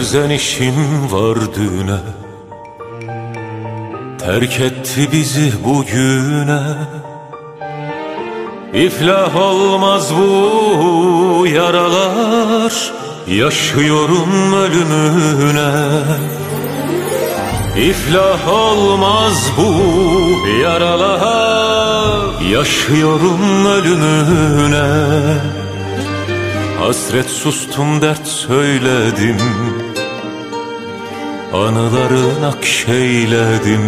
serzenişim var düne, terk etti bizi bugüne. İflah olmaz bu yaralar, yaşıyorum ölümüne. İflah olmaz bu yaralar, yaşıyorum ölümüne. Hasret sustum, dert söyledim, anıları nakşeyledim.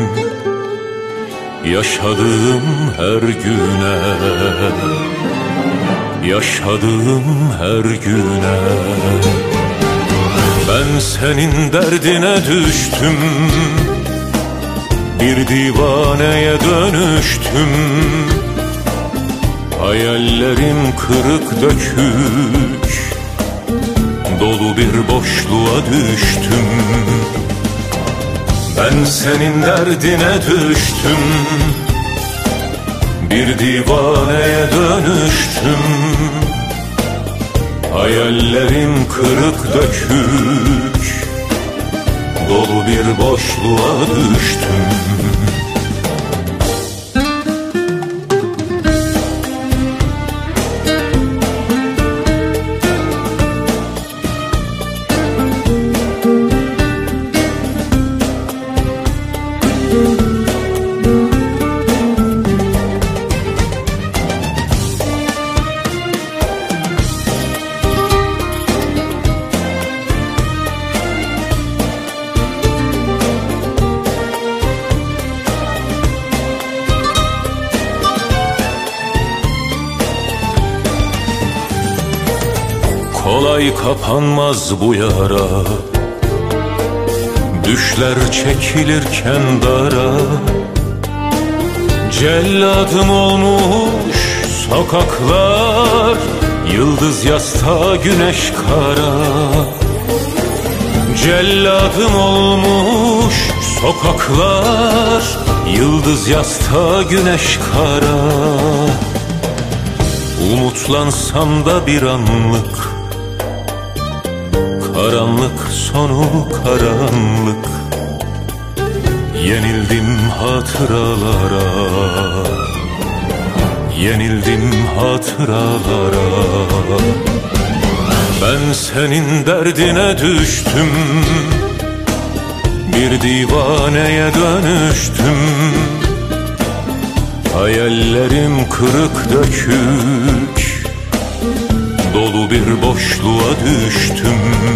Yaşadığım her güne, yaşadığım her güne. Ben senin derdine düştüm, bir divaneye dönüştüm. Hayallerim kırık dökük, dolu bir boşluğa düştüm. Ben senin derdine düştüm, bir divaneye dönüştüm. Hayallerim kırık dökük, dolu bir boşluğa düştüm. Kolay kapanmaz bu yara, düşler çekilirken dara. Celladım olmuş sokaklar, yıldız yasta güneş kara. Celladım olmuş sokaklar, yıldız yasta güneş kara. Umutlansam da bir anlık, karanlık sonu karanlık. Yenildim hatıralara, yenildim hatıralara. Ben senin derdine düştüm, bir divaneye dönüştüm. Hayallerim kırık dökük, dolu bir boşluğa düştüm.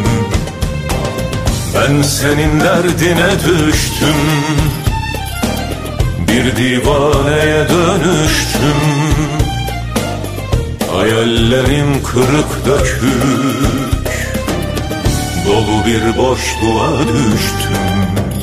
Ben senin derdine düştüm, bir divaneye dönüştüm. Hayallerim kırık dökük, dolu bir boşluğa düştüm.